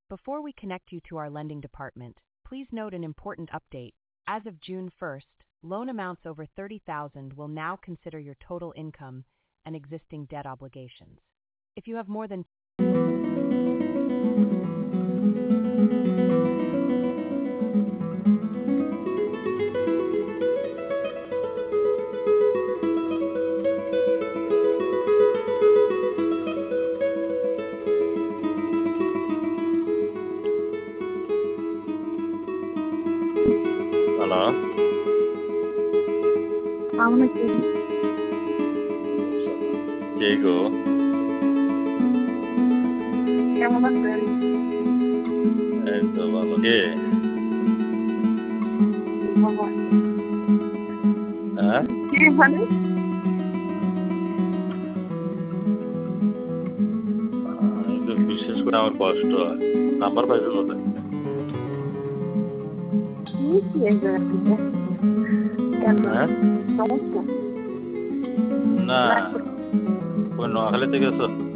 Before we connect you to our lending department, please note an important update. As of June 1st, loan amounts over $30,000 will now consider your total income and existing debt obligations. If you have more than hello, আমাকে কে গো? কেমন আছেন? এই তো ভালো। কে? বাবা, হ্যাঁ? কে মানে? একটু বিশেষ করে আমার কষ্ট হয়। নাম্বার পাইছো কোথায়? কি এই জায়গা থেকে? কেন? হ্যাঁ? সমস্যা? না, ওই নোয়াখালী থেকে গেছো?